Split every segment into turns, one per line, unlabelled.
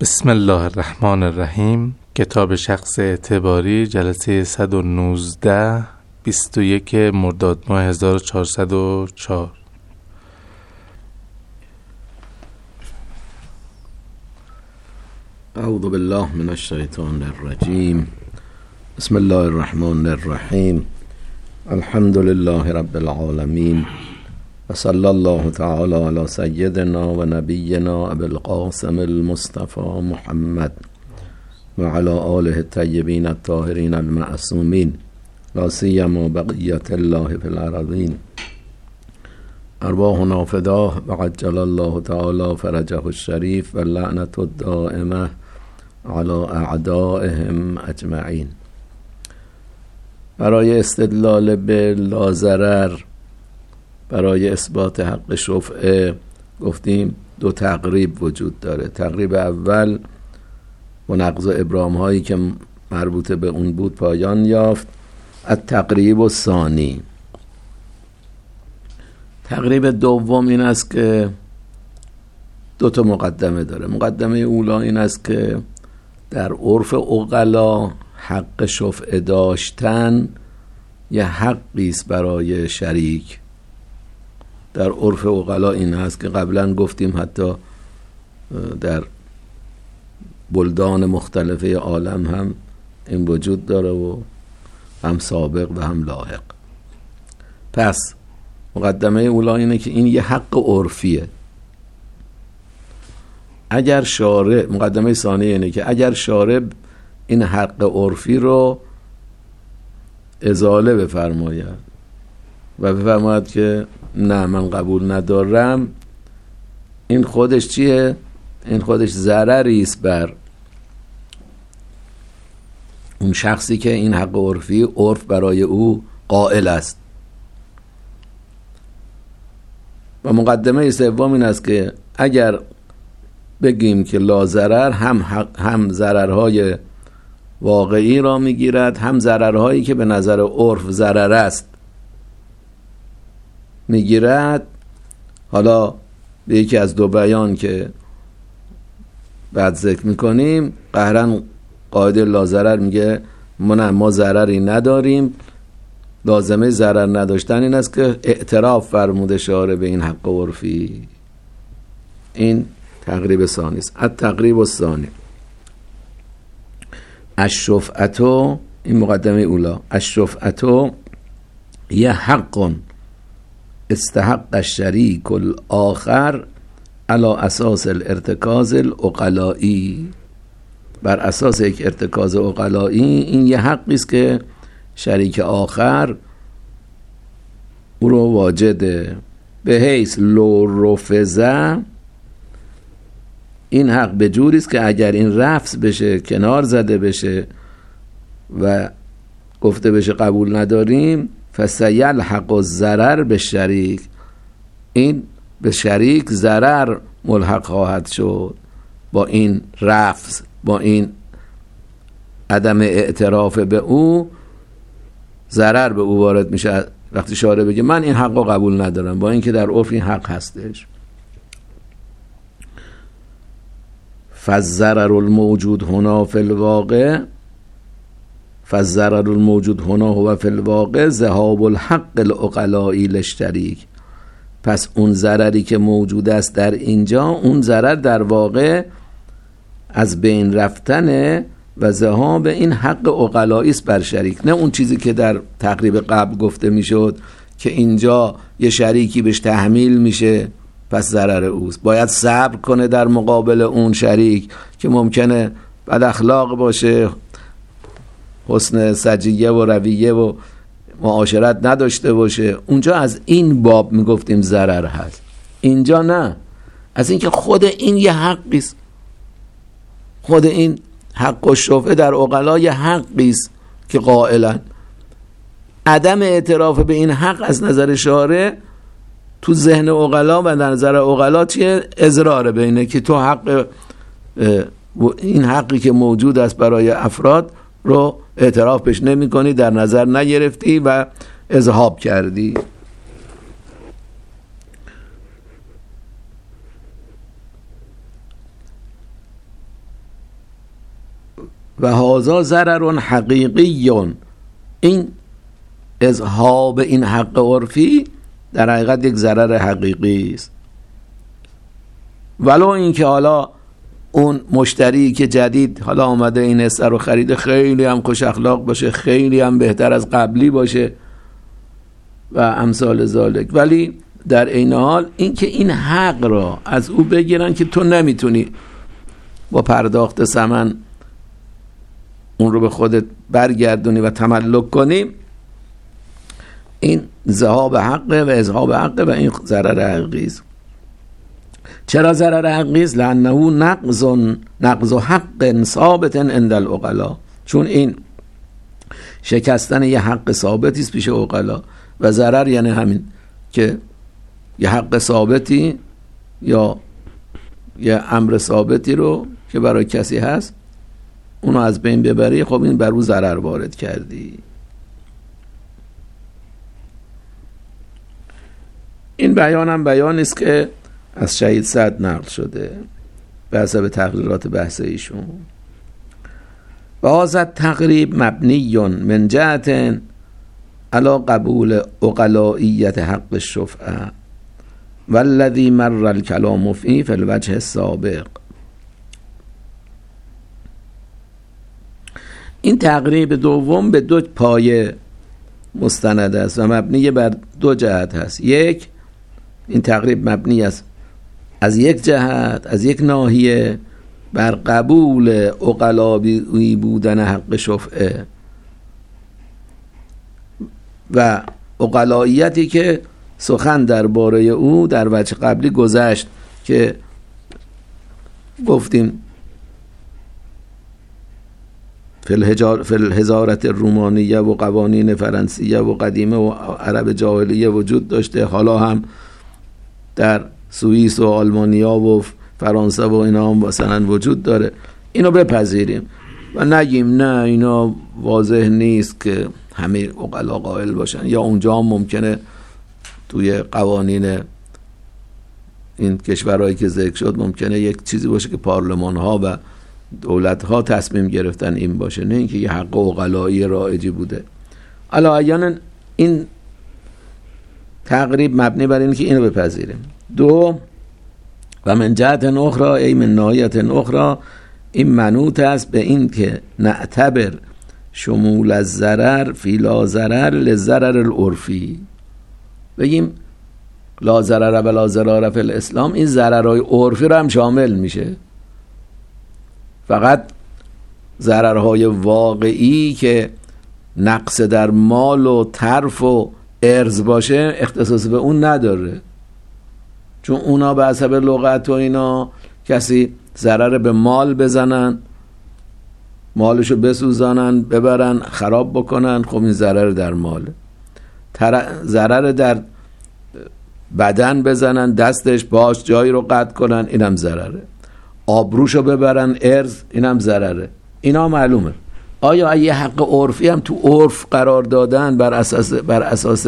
بسم الله الرحمن الرحیم. کتاب شخص اعتباری، جلسه 119، 21 مرداد ماه 1404.
اعوذ بالله من الشیطان الرجیم. بسم الله الرحمن الرحیم. الحمد لله رب العالمین و صلی الله تعالی علی سیدنا و نبینا ابی القاسم المصطفى محمد و علی آله الطیبین الطاهرین المعصومین لا سیما بقیة الله فی الارضین. ارواحنا فداه و عجل الله تعالی فرجه الشریف و لعنت الدائمه علی اعدائهم اجمعین. برای استدلال به لاضرر، برای اثبات حق شفعه، گفتیم دو تقریب وجود داره. تقریب اول و نقض و ابرام هایی که مربوط به اون بود پایان یافت. التقریب الثانی، تقریب دوم این است که دو تا مقدمه داره. مقدمه اولا این است که در عرف عقلا حق شفعه داشتن یه حقی است برای شریک. در عرف عقلا این هست که قبلا گفتیم حتی در بلدان مختلفه عالم هم این وجود داره و هم سابق و هم لاحق. پس مقدمه اولا اینه که این یه حق عرفیه. اگر شارع، مقدمه ثانیه اینه که اگر شارع این حق عرفی رو ازاله بفرماید و بفرماید که نه من قبول ندارم، این خودش چیه؟ این خودش ضرری است بر اون شخصی که این حق عرفی عرف برای او قائل است. و مقدمه سوم این است که اگر بگیم که لاضرر هم ضررهای واقعی را میگیرد، هم ضررهایی که به نظر عرف ضرر است میگیرد. حالا به یکی از دو بیان که بعد ذکر میکنیم، قهرن قاعده لاضرر میگه ما ضرری نداریم. لازمه ضرر نداشتن این است که اعتراف فرموده شارع به این حق عرفی. این تقریب ثانی است. التقریب الثانی الشفعة، این مقدمه اولا. الشفعة یه حق استحق الشریک الاخر علی اساس الارتکاز العقلائی، بر اساس یک ارتکاز عقلائی. این یه حقی است که شریک آخر او رو واجده. به حیث لو رفضه، این حق به جوری است که اگر این رفض بشه، کنار زده بشه و گفته بشه قبول نداریم، فسیلحق الضرر به شریک، این به شریک ضرر ملحق خواهد شد با این رفض، با این عدم اعتراف به او ضرر به او وارد میشه. وقتی شارع بگه من این حق رو قبول ندارم، با اینکه در عرف این حق هستش. فالضرر الموجود هنا فی الواقع، فالضرر الموجود هنا هو فی الواقع ذهاب الحق العقلائی للشریک. پس اون ضرری که موجود است در اینجا، اون ضرر در واقع از بین رفتن و ذهاب این حق عقلائی است بر شریک، نه اون چیزی که در تقریب قبل گفته میشد که اینجا یه شریکی بهش تحمیل میشه پس ضرر اوست. باید صبر کنه در مقابل اون شریک که ممکنه بد اخلاق باشه، حسن سجیه و رویه و معاشرت نداشته باشه. اونجا از این باب میگفتیم ضرر هست. اینجا نه، از اینکه خود این یه حقی است. خود این حق و شفعه در عقلا یه حقی است که قائلن. عدم اعتراف به این حق از نظر شارع تو ذهن عقلا و در نظر عقلا چیه؟ اضرار بینه که تو حق، این حقی که موجود است برای افراد رو اعتراف بهش نمی کنی، در نظر نگرفتی و اذهاب کردی. و هذا ضرر حقیقی، این اذهاب این حق عرفی در حقیقت یک ضرر حقیقی است. ولو اینکه حالا اون مشتری که جدید حالا آمده این حصه رو خریده خیلی هم خوش اخلاق باشه، خیلی هم بهتر از قبلی باشه و امثال ذالک، ولی در عین حال اینکه این حق را از او بگیرن که تو نمیتونی با پرداخت ثمن اون رو به خودت برگردونی و تملک کنی، این ذهاب حقه و اذهاب حقه و این ضرر حقیقی است. چرا ضرر حقیقی است؟ لانه نقض حق ثابت عند العقلاء، چون این شکستن یه حق ثابتی است پیش عقلا. و ضرر یعنی همین که یه حق ثابتی یا یه امر ثابتی رو که برای کسی هست اونو از بین ببری، خب این بر او ضرر وارد کردی. این بیانم بیان است که از شهید سعد نقل شده به حسب تقریرات بحث ایشون. و هذا تقریب مبنی من جهت علی قبول عقلائیت حق الشفعه والذی مر الکلام فیه فی الوجه السابق. این تقریب دوم به دو پایه مستند است و مبنی بر دو جهت هست. یک، این تقریب مبنی است از یک جهت، از یک ناحیه، بر قبول عقلائی بودن حق شفعه و عقلائیتی که سخن درباره او در وجه قبلی گذشت که گفتیم فی الحضارت رومانیه و قوانین فرانسیه و قدیمه و عرب جاهلیه وجود داشته، حالا هم در سوئیس و آلمانیا و فرانسه و اینا هم مثلا وجود داره. اینو بپذیریم و نگیم نه اینا واضح نیست که همه عقلا قائل باشن، یا اونجا هم ممکنه توی قوانین این کشورهایی که ذکر شد ممکنه یک چیزی باشه که پارلمان ها و دولت ها تصمیم گرفتن این باشه، نه اینکه یه حق عقلایی رایجی بوده. علاوه این تقریب مبنی بر این که اینو بپذیریم. دو، و من جهت اخرى ای من ناحیت اخرى، این منوط است به این که نعتبر شمول الضرر فی لا ضرر للضرر العرفی، بگیم لا ضرر و لا ضرر فی الاسلام این ضررهای عرفی رو هم شامل میشه، فقط ضررهای واقعی که نقص در مال و ترف و ارز باشه اختصاص به اون نداره، چون اونا به حسب لغت و اینا کسی ضرر به مال بزنن، مالشو بسوزانن، ببرن خراب بکنن، خب این ضرر در مال. ضرر در بدن بزنن، دستش پاش جایی رو قطع کنن، اینم ضرره. آبروشو ببرن، ارز، اینم ضرره. اینا معلومه. آیا یه حق عرفی هم تو عرف قرار دادن بر اساس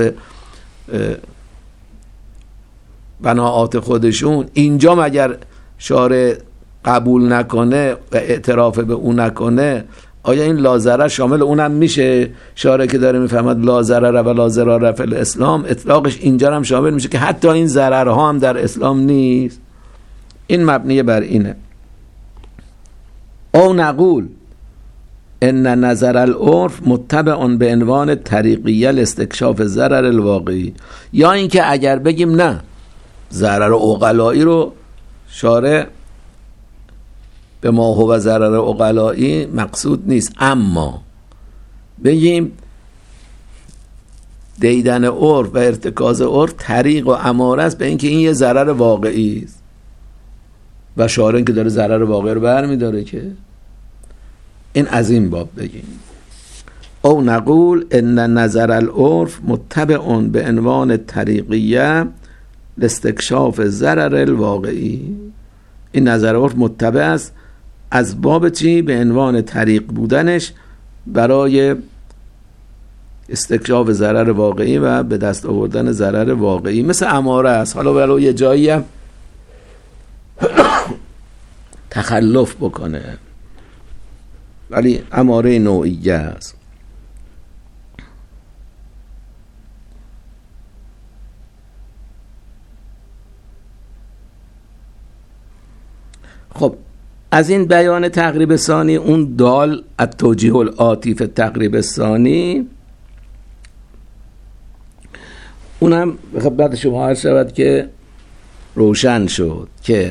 بناعات خودشون، اینجا مگر شارع قبول نکنه و اعتراف به اون نکنه، آیا این لا ضرر شامل اونم میشه؟ شارع که داره میفهمد لا ضرر و لا ضرر فی الاسلام، اطلاقش اینجا هم شامل میشه که حتی این ضررها هم در اسلام نیست. این مبنی بر اینه. او نقول ان نظر العرف متبع به عنوان طریقیه لاستکشاف ضرر الواقعی، یا اینکه اگر بگیم نه ضرر عقلایی رو شارع به ما هو ضرر عقلایی مقصود نیست، اما بگیم دیدن عرف و ارتکاز عرف طریق و اماره است به اینکه این یه ضرر واقعی است و شارع که داره ضرر واقعی رو برمی‌داره، که این از این باب بگیم. او نقول ان نظر العرف متبع به عنوان طریقیه لاستکشاف ضرر الواقعی، این نظر عرف متبع است از باب چی؟ به عنوان طریق بودنش برای استکشاف ضرر واقعی و به دست آوردن ضرر واقعی، مثل اماره است. حالا ولو یه جایی هم تخلف بکنه ولی اماره نوعیه است. خب از این بیان تقریب ثانی، اون دال التوجیه العاطی فی التقریب الثانی، اونم به خدمت شما عرض شود که روشن شد که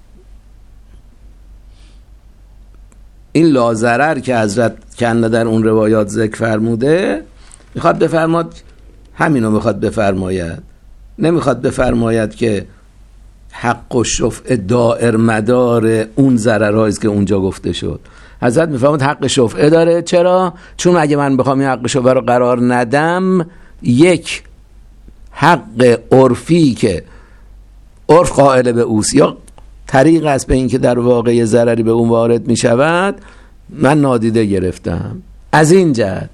این لاضرر که حضرت کنه در اون روایات ذکر فرموده، میخواد بفرماید همینو میخواد بفرماید، نمیخواد بفرماید که حق و شفع دائر مدار اون ضررهایی که اونجا گفته شد. حضرت میفرماید حق شفعه داره. چرا؟ چون اگه من بخوام این حق شفعه رو قرار ندم، یک حق عرفی که عرف قائل به اوست یا طریق است به این که در واقع ضرری به اون وارد می شود، من نادیده گرفتم. از این جهت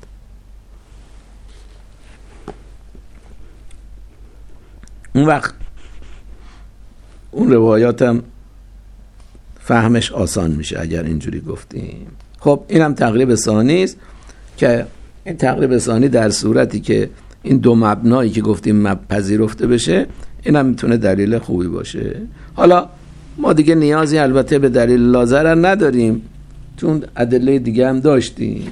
اون وقت اون روایاتم فهمش آسان میشه اگر اینجوری گفتیم. خب اینم تقریب ثانی است که این تقریب ثانی در صورتی که این دو مبنایی که گفتیم پذیرفته بشه، اینم میتونه دلیل خوبی باشه. حالا ما دیگه نیازی البته به دلیل لاضرر نداریم، چون ادله دیگه هم داشتیم.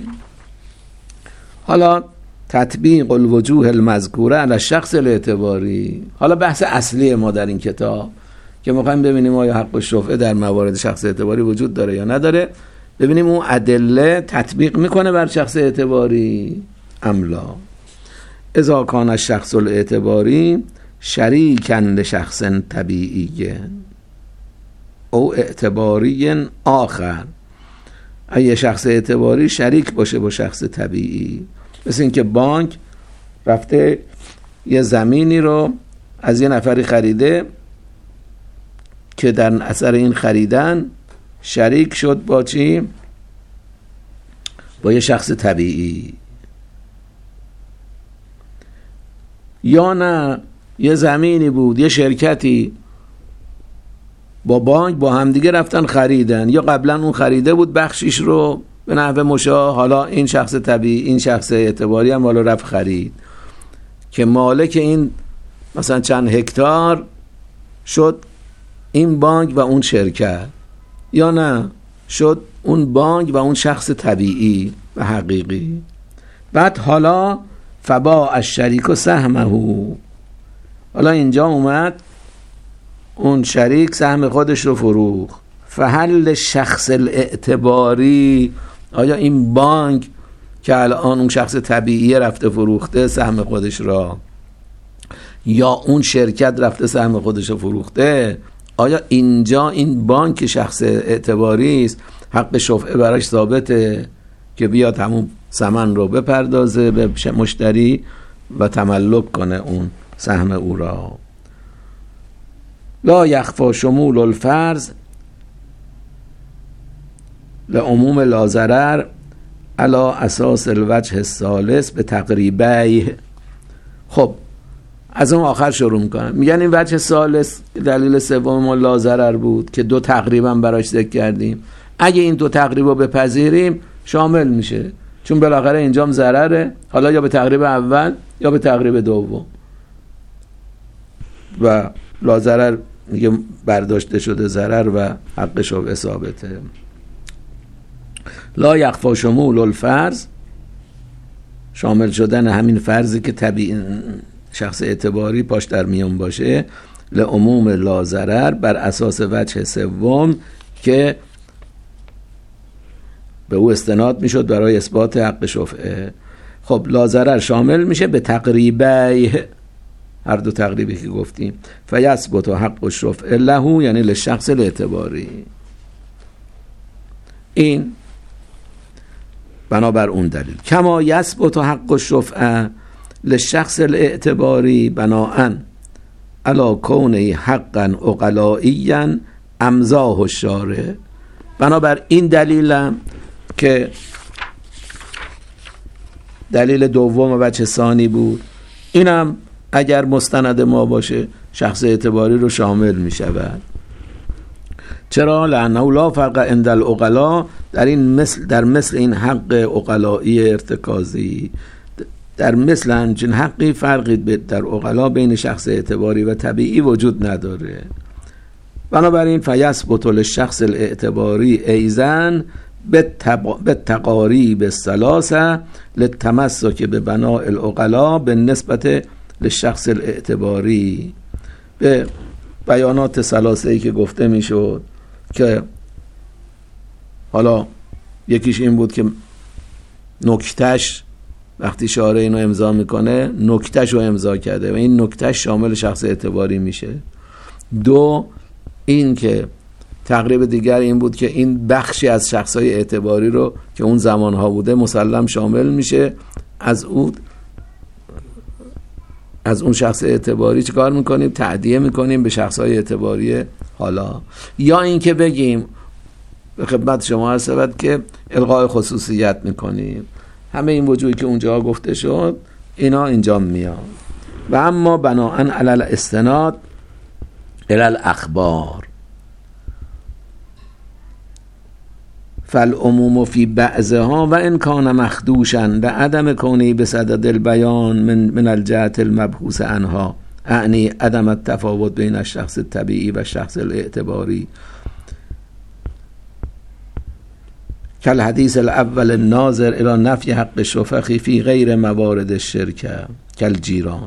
حالا تطبیق الوجوه المذکوره علی الشخص الاعتباری، حالا بحث اصلی ما در این کتاب که میخوایم ببینیم آیا حق الشفعه در موارد شخص اعتباری وجود داره یا نداره، ببینیم اون ادله تطبیق میکنه بر شخص اعتباری املا. اذا کان الشخص الاعتباری شریکا لشخص طبیعی او اعتباری آخر، اگه شخص اعتباری شریک باشه با شخص طبیعی، مثل اینکه بانک رفته یه زمینی رو از یه نفری خریده که در اثر این خریدن شریک شد با چی؟ با یه شخص طبیعی. یا نه یه زمینی بود، یه شرکتی با بانک با همدیگه رفتن خریدن، یا قبلا اون خریده بود بخشیش رو به نحو مشاع، حالا این شخص طبیعی، این شخص اعتباری هم حالا رفت خرید که مالک این مثلا چند هکتار شد این بانک و اون شرکت، یا نه شد اون بانک و اون شخص طبیعی و حقیقی. بعد حالا فباع الشریک و سهمه، حالا اینجا اومد اون شریک سهم خودش رو فروخت. فهل شخص الاعتباری، آیا این بانک که الان اون شخص طبیعی رفته فروخته سهم خودش را، یا اون شرکت رفته سهم خودش رو فروخته، آیا اینجا این بانک شخص اعتباری است حق شفعه براش ثابته که بیاد همون ثمن رو بپردازه به مشتری و تملک کنه اون سهم او را؟ لا یخفی شمول الفرض لعموم لا ضرر علی اساس الوجه الثالث به تقریبه. خب از اون آخر شروع میکنم، میگن این وجه ثالث دلیل سوم ما لا ضرر بود که دو تقریبا براش ذکر کردیم. اگه این دو تقریب رو بپذیریم شامل میشه، چون بالاخره اینجام ضرره، حالا یا به تقریب اول یا به تقریب دوم، و لا ضرر میگه برداشته شده ضرر و حق شفعه ثابته. لا یخفی شمول الفرض، شامل شدن همین فرضی که طبیعی شخص اعتباری پاش در میان باشه، لعموم لا ضرر بر اساس وجه سوم که به او استناد میشد برای اثبات حق شفعه. خب لا ضرر شامل میشه به تقریبه، هر دو تقریبی که گفتیم، فیثبت حق الشفعه له یعنی لشخص الاعتباری. این بنابر اون دلیل. کما یثبت حق الشفعه لشخص الاعتباری بناءً علی کونه حقا عقلائیا امضاه الشارع، بنابر این دلیلم که دلیل دوم و وجه ثانی بود، اینم اگر مستند ما باشه شخص اعتباری رو شامل می شود. چرا؟ لأنه لا فرق عند العقلاء، در مثل این حق عقلایی ارتکازی، در مثل همچین حقی فرقی در عقلا بین شخص اعتباری و طبیعی وجود نداره. بنابراین فیثبت للشخص الاعتباری ایزن بالتقاریب الثلاثه للتمسک ببناء العقلاء بالنسبه للشخص الاعتباری. به بیانات ثلاثه‌ای که گفته میشد که حالا یکیش این بود که نکتهش وقتی شارع اینو امضا میکنه نکتهش رو امضا کرده و این نکتهش شامل شخص اعتباری میشه. دو، این که تقریب دیگر این بود که این بخشی از شخصای اعتباری رو که اون زمانها بوده مسلم شامل میشه، از اون شخص اعتباری چه کار میکنیم؟ تعدیه میکنیم به شخصای اعتباری حالا. یا این که بگیم به خدمت شما عرض شود که الغای خصوصیت میکنیم. همه این وجوهی که اونجا گفته شد اینا اینجا میاد. و اما بناءً علی الاستناد الی الاخبار فالعموم فی بعضها و ان کان مخدوشا لعدم کونه بصدد البیان من الجهت المبحوث عنها، اعنی عدم التفاوت بین الشخص الطبیعی و الشخص الاعتباری، کالحدیث الاول الناظر الی نفی حق الشفقی فی غیر موارد الشرکه کالجیران.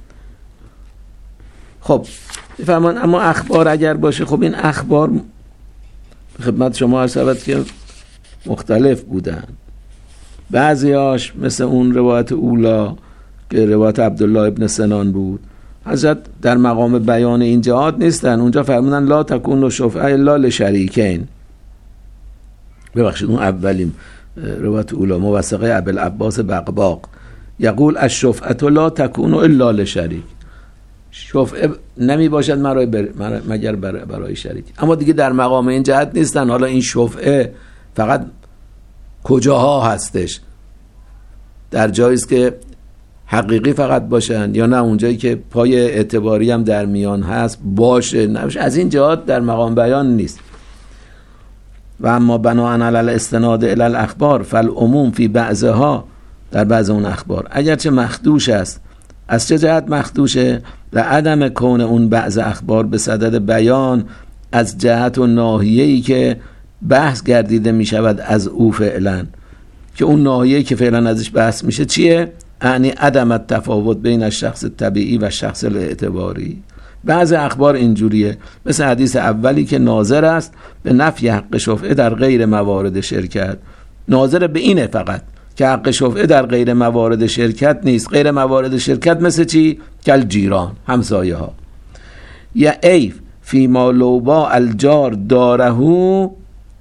خب بفرمان اما اخبار اگر باشه، خب این اخبار خدمت شما عرض شود که مختلف بودن. بعضیاش مثل اون روایت اولا که روایت عبدالله ابن سنان بود، حضرت در مقام بیان این جهات نیستن. اونجا فرمودن لا تکون شفعه الا لشریکین. ببخشید اون اولیم روایت اولا موثقه ابوالعباس بقباق یقول الشفعه لا تکون الا لشریک، شفعه نمی باشد مگر برای شریک. اما دیگه در مقام این جهت نیستن. حالا این شفعه فقط کجاها هستش؟ در جایی است که حقیقی فقط باشن یا نه اونجایی که پای اعتباری هم در میان هست باشه نباشه؟ از این جهات در مقام بیان نیست. و اما بناءً علی الاستناد الی الاخبار فالعموم فی بعضها، در بعض اون اخبار اگرچه مخدوش است. از چه جهت مخدوشه؟ لعدم کون اون بعض اخبار به صدد بیان، از جهت و ناحیه‌ای که بحث گردیده می شود از او فعلا، که اون ناحیه‌ای که فعلا ازش بحث میشه چیه؟ یعنی عدم التفاوت بین الشخص طبیعی و شخص اعتباری. بعض اخبار اینجوریه، مثل حدیث اولی که ناظر است به نفی حق شفعه در غیر موارد شرکت. ناظر به اینه فقط که حق شفعه در غیر موارد شرکت نیست. غیر موارد شرکت مثل چی؟ کل جیران، همسایه ها. یا ایف فی ما لوبا الجار دارهو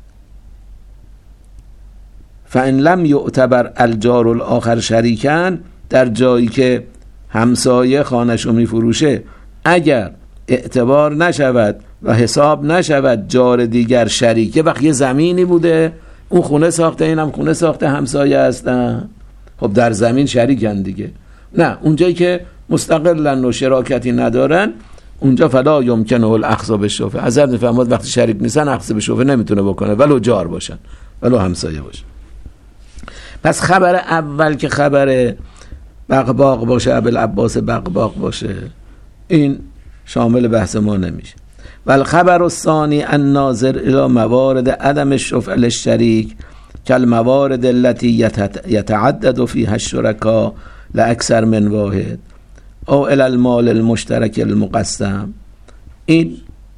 فان لم یعتبر الجار الاخر شریکن، در جایی که همسایه خانه‌شو میفروشه اگر اعتبار نشود و حساب نشود جار دیگر شریکه، وقت یه زمینی بوده اون خونه ساخته اینم خونه ساخته همسایه هستن، خب در زمین شریکن دیگه. نه اونجایی که مستقلن و شراکتی ندارن اونجا فلا یمکنه الاخذ بالشفعه. حضرت میفرماد وقتی شریک نیستن اخذ بالشفعه نمیتونه بکنه ولو جار باشن ولو همسایه باشن. پس خبر اول که خبر بقباق باشه، ابوالعباس بقباق باشه، این شامل بحث ما نمیشه. والخبر الثانی الناظر الى موارد عدم الشفعه للشریک كالموارد التي يتعدد فيها الشركاء لاكثر من واحد او الى المال المشترك المقسم. این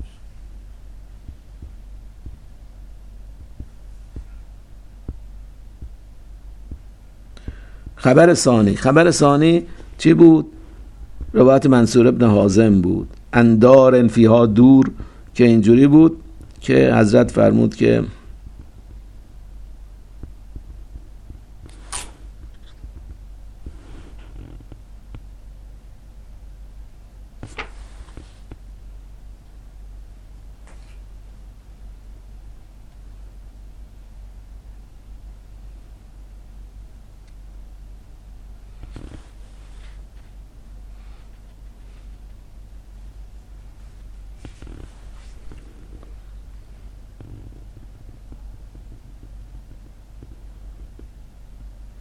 خبر ثانی چی بود؟ روایت منصور ابن حازم بود، اندار فیها دور، که اینجوری بود که حضرت فرمود که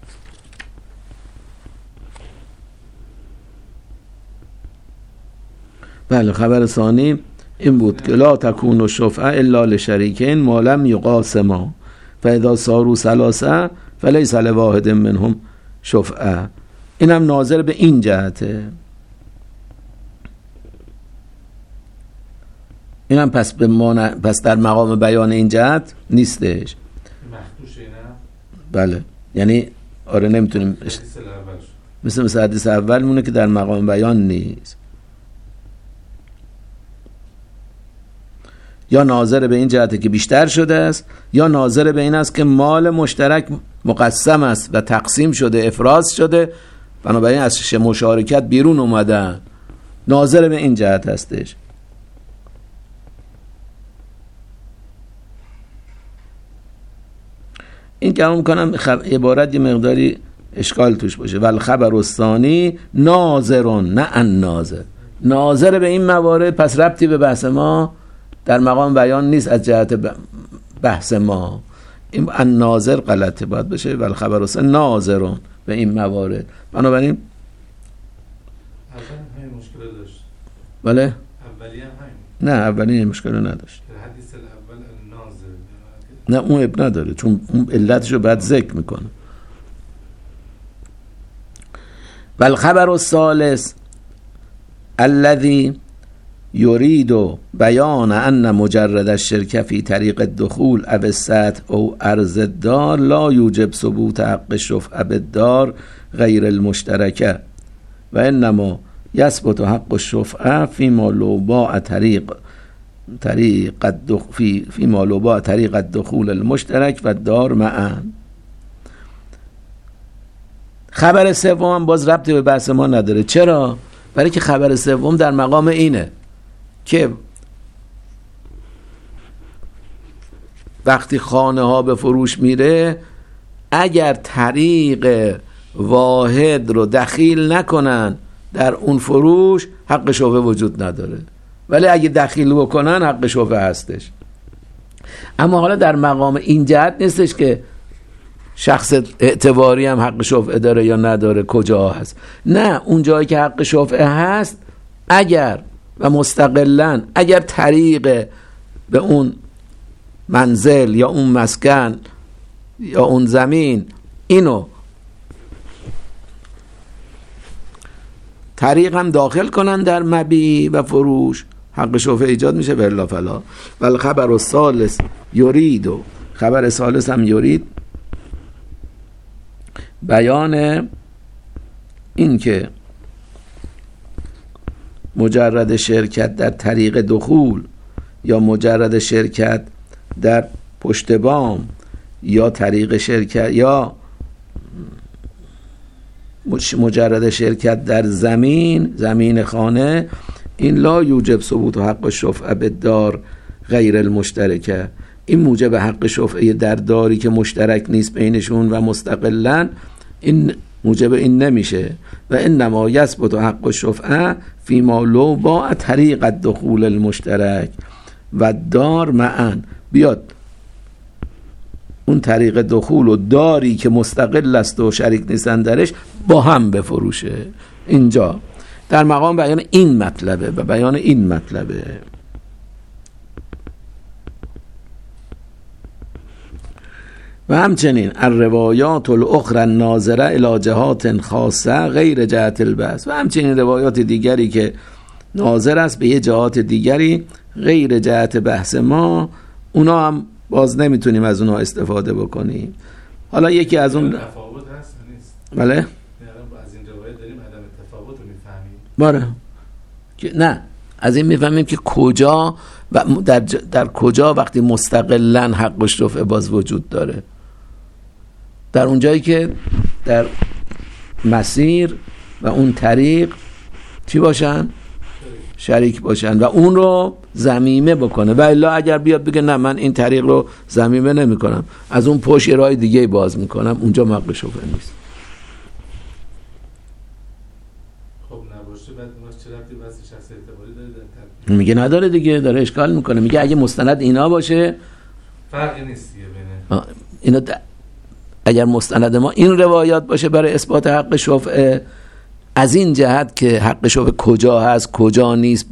بله خبر ثانی این بود که لا تکون الشفعه الا لشریکین ما لم یقاسما فاذا صاروا ثلاثه فلیس لواحد منهم شفعه. اینم ناظر به این جهته. اینم پس در مقام بیان این جهت نیستش.
مخدوشه نه؟
بله یعنی آره نمیتونیم مثل حدیث اول مونه که در مقام بیان نیست. یا ناظر به این جهته که بیشتر شده است، یا ناظر به این است که مال مشترک مقسم است و تقسیم شده، افراز شده، بنابراین از مشارکت بیرون اومدن. ناظر به این جهت هستش. این که هم کنم عبارت یه مقداری اشکال توش باشه. ول خبر الثانی ناظرون نه ان ناظر، ناظر به این موارد، پس ربطی به بحث ما در مقام بیان نیست از جهت بحث ما. این ان ناظر غلطه، باید بشه ول خبر الثانی ناظرون به این موارد. بنابراین
اول همین مشکل داشت.
بله
اولی هم همین.
نه اولی مشکل نداشت.
حدیث اول الناظر
نه اون اب نداره چون اون علتشو بعد ذکر میکنه. بل خبر الثالث الذي يريد بیان ان مجرد الشرك في طریق الدخول او السطح او عرض الدار لا یوجب ثبوت حق الشفعه بالدار غیر المشترکه و انما یثبت حق الشفعه فيما لو باع فيما لو باع طریق الدخول المشترک و الدار معا. خبر سوم باز ربطی به بحث ما نداره. چرا؟ برای که خبر سوم در مقام اینه که وقتی خانه ها به فروش میره، اگر طریق واحد رو دخیل نکنن در اون فروش، حق شفعه وجود نداره. ولی اگه دخیل بکنن حق شفعه هستش. اما حالا در مقام این جهت نیستش که شخص اعتباری هم حق شفعه داره یا نداره، کجا هست. نه، اون جایی که حق شفعه هست اگر و مستقلاً اگر طریق به اون منزل یا اون مسکن یا اون زمین اینو طریق هم داخل کنن در مبیع و فروش، حق شفعه ایجاد میشه. به الا فلا. ولی خبر الثالث یرید، و خبر ثالث هم یرید بیان این که مجرد شرکت در طریق دخول یا مجرد شرکت در پشت بام یا طریق شرکت یا مجرد شرکت در زمین خانه، این لا یوجب ثبوت حق الشفعه بالدار غیر المشترکه. این موجب حق شفعه در داری که مشترک نیست بینشون و مستقلاً، این موجب این نمیشه. و انما یثبت حق الشفعه فيما لو باع طریق الدخول المشترک و دار معا. بیاد اون طریق دخول و داری که مستقل است و شریک نیستن درش با هم بفروشه. اینجا در مقام بیان این مطلبه و بیان این مطلبه. و همچنین الروایات الاخرى الناظره الى جهات خاصه غیر جهت البحث، و همچنین روایات دیگری که ناظر است به یه جهات دیگری غیر جهت بحث ما، اونا هم باز نمیتونیم از اونا استفاده بکنیم. حالا یکی از اون
تفاوت هست نیست؟
بله؟
از این روایت داریم عدم تفاوت رو میفهمیم.
بله. نه، از این میفهمیم که کجا و در کجا وقتی مستقلاً حق شفعه باز وجود داره. در اون جایی که در مسیر و اون طریق چی باشن؟ شریک باشن و اون رو ضمیمه بکنه. و الا اگر بیاد بگه نه من این طریق رو ضمیمه نمی کنم، از اون پشت یه راه دیگه باز میکنم، اونجا حق شفعه نیست.
خب نباشه بعد ما چه ربطی بحث شخص اعتباری داره؟
میگه نداره دیگه، داره اشکال میکنه. میگه اگه مستند اینا باشه
فرقی نیست دیگه بینه
اینا اگر مستند ما این روایات باشه برای اثبات حق شفعه، از این جهت که حق شفعه کجا هست کجا نیست،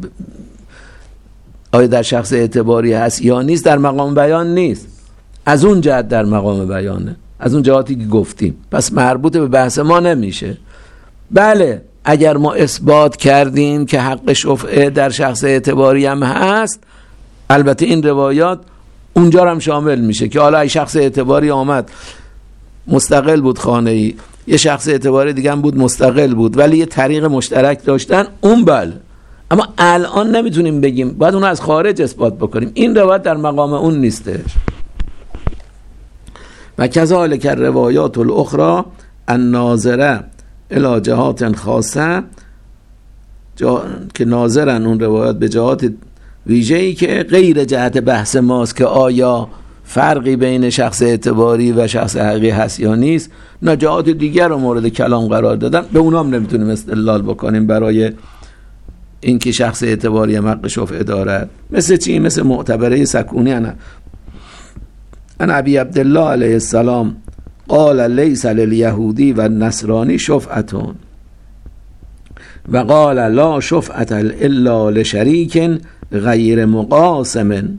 آیا در شخص اعتباری هست یا نیست، در مقام بیان نیست، از اون جهت در مقام بیانه، از اون جهاتی که گفتیم، پس مربوط به بحث ما نمیشه. بله اگر ما اثبات کردیم که حق شفعه در شخص اعتباری هم هست، البته این روایات اونجا هم شامل میشه که حالا شخص اعتباری آمد مستقل بود خانه‌ای، یه شخص اعتباری دیگه هم بود مستقل بود ولی یه طریق مشترک داشتن، اون بله. اما الان نمیتونیم بگیم، باید اون از خارج اثبات بکنیم، این روایت در مقام اون نیستش. و کذالک الروایات الاخرى الناظره الی جهات خاصه، که ناظرن اون روایات به جهات ویژه‌ای که غیر جهت بحث ماست که آیا فرقی بین شخص اعتباری و شخص حقیقی هست یا نیست، نه جهات دیگر رو مورد کلام قرار دادن، به اونها هم نمیتونیم استدلال بکنیم برای اینکه شخص اعتباری هم حق شفعه دارد. مثل چی؟ مثل معتبره سکونی انا ابی عبدالله علیه السلام قال لیس للیهودی و النصرانی شفعتون و قال لا شفعت الا لشریک غیر مقاسم.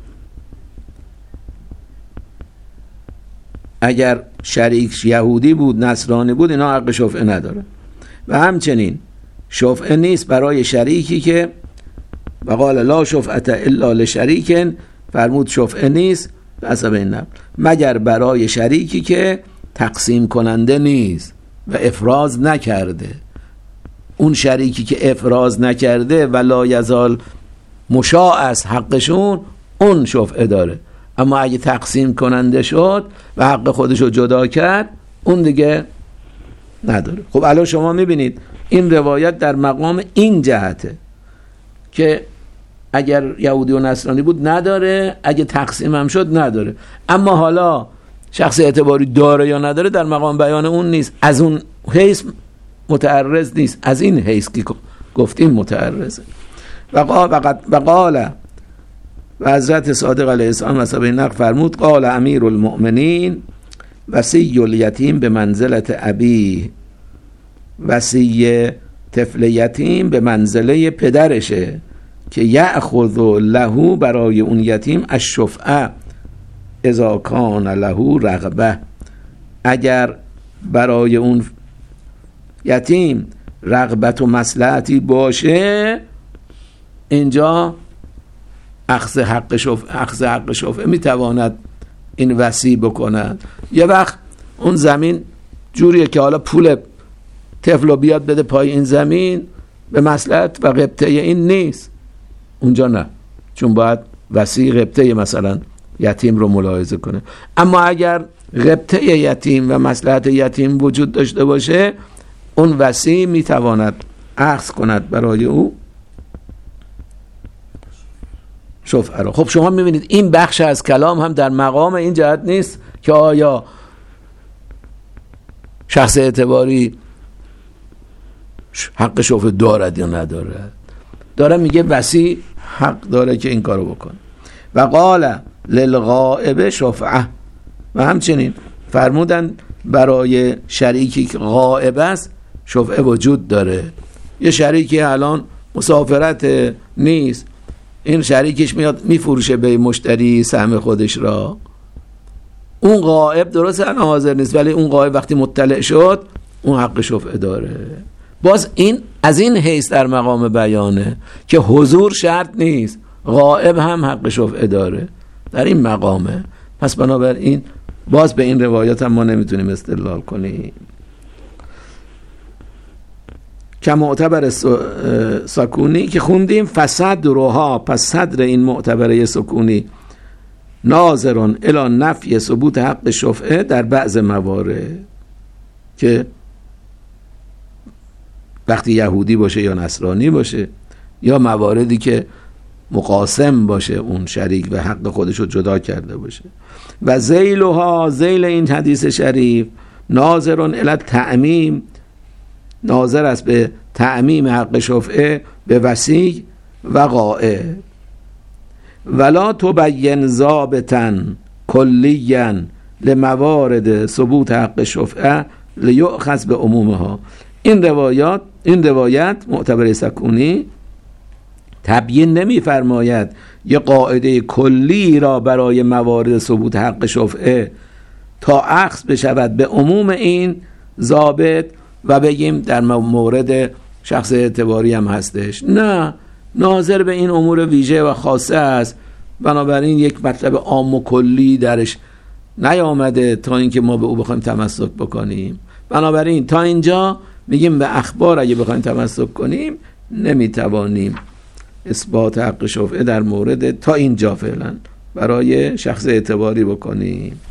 اگر شریک یهودی بود نصرانی بود اینا حق شفعه نداره. و همچنین شفعه نیست برای شریکی که و قال لا شفعت الا لشریک، فرمود شفعه نیست حسب این نقل مگر برای شریکی که تقسیم کننده نیست و افراز نکرده. اون شریکی که افراز نکرده و لا یزال مشاع از حقشون، اون شفعه داره. اما اگه تقسیم کننده شد و حق خودشو جدا کرد، اون دیگه نداره. خب الان شما میبینید این روایت در مقام این جهته که اگر یهودی و نصرانی بود نداره، اگه تقسیم هم شد نداره. اما حالا شخص اعتباری داره یا نداره در مقام بیان اون نیست، از اون حیث متعرض نیست، از این حیث که گفتیم متعرضه. و قال و حضرت صادق علیه السلام حسب این نقل فرمود قال امیر المؤمنین وصی الیتیم به منزلت ابی، وصی طفل یتیم به منزله پدرشه که یأخذ له برای اون یتیم الشفعه اذا کان له رغبه، اگر برای اون یتیم رغبت و مصلحتی باشه اینجا اخذ حق شفعه میتواند این وصی بکند. یه وقت اون زمین جوریه که حالا پول طفل بیاد بده پای این زمین به مصلحت و غبطه این نیست، اونجا نه، چون باید وصی غبطه مثلا یتیم رو ملاحظه کنه. اما اگر غبطه یتیم و مصلحت یتیم وجود داشته باشه، اون وصی میتواند اخذ کند برای او شفعه رو. خب شما میبینید این بخش از کلام هم در مقام این جهت نیست که آیا شخص اعتباری حق شفعه دارد یا ندارد. داره میگه وصی حق داره که این کارو بکنه. و قال للغائب شفعه، و همچنین فرمودن برای شریکی که غائب است شفعه وجود داره. یه شریکی الان مسافرت نیست، این شریکش میاد میفروشه به مشتری سهم خودش را، اون غائب درست الان حاضر نیست ولی اون غائب وقتی مطلع شد اون حق شفعه داره. باز این از این حیث در مقام بیانه که حضور شرط نیست، غائب هم حق شفعه داره در این مقامه. پس بنابراین باز به این روایات هم ما نمیتونیم استدلال کنیم. که معتبر سکونی که خوندیم فصدرها، پس صدر این معتبره سکونی ناظرون الی نفی ثبوت حق شفعه در بعض موارد، که وقتی یهودی باشه یا نصرانی باشه یا مواردی که مقاسم باشه اون شریک و حق خودشو جدا کرده باشه. و ذیلها، ذیل این حدیث شریف ناظرون الی تعمیم، ناظر است به تعمیم حق شفعه به وصی و غائب. ولا تبین ضابطا کلیا لموارد ثبوت حق شفعه لیؤخذ به عمومها. این روایت معتبر سکونی تبیین نمی‌فرماید یه قاعده کلی را برای موارد ثبوت حق شفعه تا اخذ بشود به عموم این ضابط و بگیم در مورد شخص اعتباری هم هستش. نه، ناظر به این امور ویژه و خاصه است، بنابراین یک مطلب عام و کلی درش نیامده تا اینکه ما به او بخوایم تمسک بکنیم. بنابراین تا اینجا میگیم به اخبار اگه بخوایم تمسک کنیم نمیتوانیم اثبات حق شفعه در مورد تا اینجا فعلا برای شخص اعتباری بکنیم.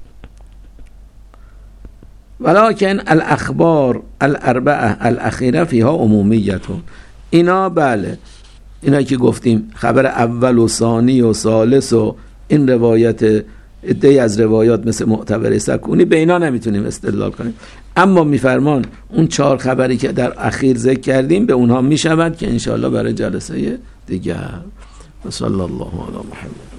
ولکن الاخبار الاربعه الاخیره فیها عمومیتون. اینا بله، اینا که گفتیم خبر اول و ثانی و ثالث و این روایت عده‌ای از روایات مثل معتبر سکونی به اینا نمیتونیم استدلال کنیم، اما میفرمان اون 4 خبری که در اخیر ذکر کردیم به اونها میشود که انشاءالله برای جلسه دیگر. صلی الله علی محمد.